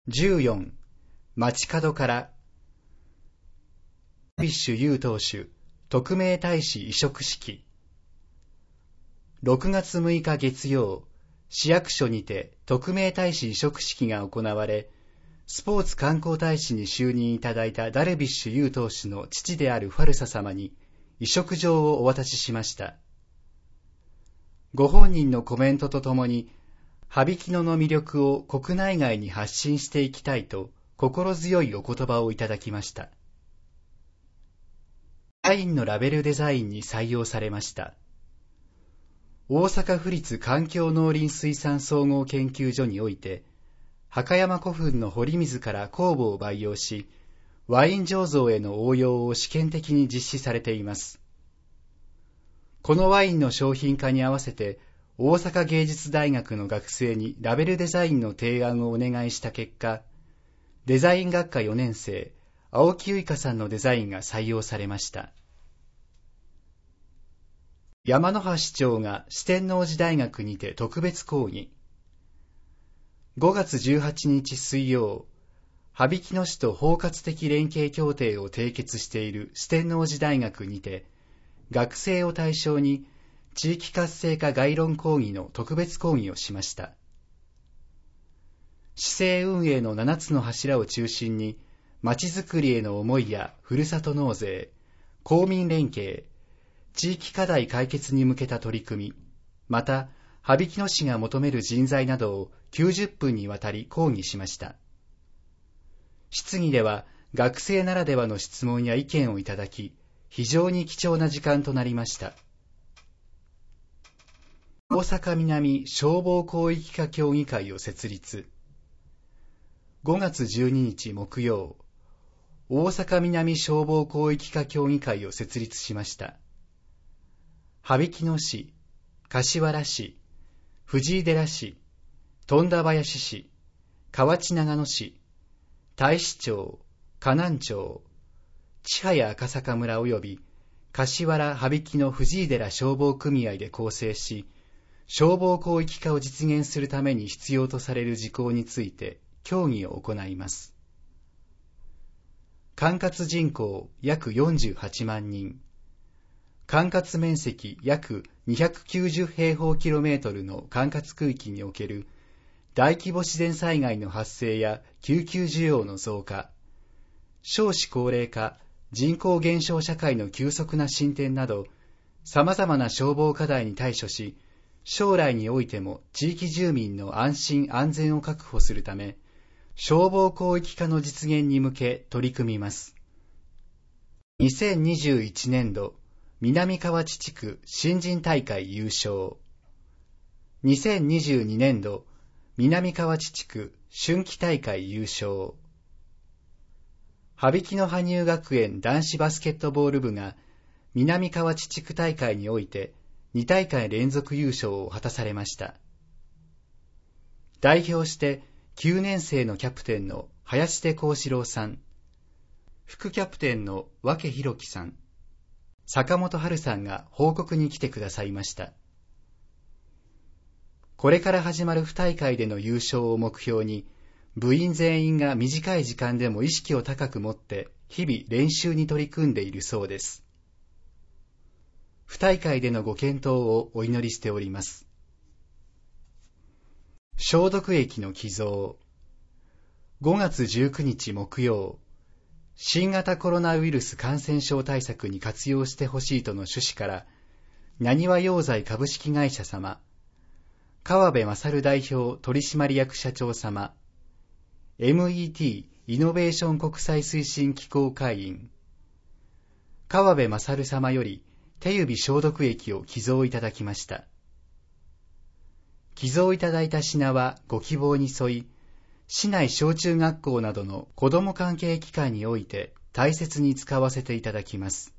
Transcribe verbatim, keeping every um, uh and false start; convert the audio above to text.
じゅうよん、街角から、ダルビッシュ有投手、特命大使委嘱式。ろくがつむいか月曜、市役所にて特命大使委嘱式が行われ、スポーツ観光大使に就任いただいたダルビッシュ有投手の父であるファルサ様に委嘱状をお渡ししました。ご本人のコメントとともに、羽曳野の魅力を国内外に発信していきたいと心強いお言葉をいただきました。ワインのラベルデザインに採用されました。大阪府立環境農林水産総合研究所において、墓山古墳の掘り水から酵母を培養し、ワイン醸造への応用を試験的に実施されています。このワインの商品化に合わせて、大阪芸術大学の学生にラベルデザインの提案をお願いした結果、デザイン学科よねん生、青木結香さんのデザインが採用されました。山野葉市長が四天王寺大学にて特別講義。ごがつじゅうはちにち水曜、羽曳野市と包括的連携協定を締結している四天王寺大学にて、学生を対象に地域活性化概論講義の特別講義をしました。市政運営のななつの柱を中心に、まちづくりへの思いやふるさと納税、公民連携、地域課題解決に向けた取り組み、また、羽曳野市が求める人材などをきゅうじゅっぷんにわたり講義しました。質疑では、学生ならではの質問や意見をいただき、非常に貴重な時間となりました。大阪南消防広域化協議会を設立。ごがつじゅうににち木曜、大阪南消防広域化協議会を設立しました。羽曳野市、柏原市、藤井寺市、富田林市、河内長野市、太子町、河南町、千早赤坂村及び柏原羽曳野藤井寺消防組合で構成し、消防広域化を実現するために必要とされる事項について協議を行います。管轄人口約よんじゅうはちまんにん、管轄面積約にひゃくきゅうじゅうへいほうキロメートルの管轄区域における大規模自然災害の発生や救急需要の増加、少子高齢化、人口減少社会の急速な進展など、様々な消防課題に対処し、将来においても地域住民の安心安全を確保するため、消防広域化の実現に向け取り組みます。にせんにじゅういちねんど、南河内地区新人大会優勝。にせんにじゅうにねんど、南河内地区春季大会優勝。羽曳野羽生学園男子バスケットボール部が南河内地区大会においてにたいかい連続優勝を果たされました。代表してきゅうねん生のキャプテンの林手幸四郎さん、副キャプテンの分弘樹さん、坂本春さんが報告に来てくださいました。これから始まるに大会での優勝を目標に、部員全員が短い時間でも意識を高く持って日々練習に取り組んでいるそうです。に大会でのご健闘をお祈りしております。消毒液の寄贈。ごがつじゅうくにち木曜、新型コロナウイルス感染症対策に活用してほしいとの趣旨から、なにわ溶剤株式会社様、川辺勝代表取締役社長様、エムイーティー イノベーション国際推進機構会員、川辺勝様より手指消毒液を寄贈いただきました。寄贈いただいた品はご希望に沿い、市内小中学校などの子ども関係機関において大切に使わせていただきます。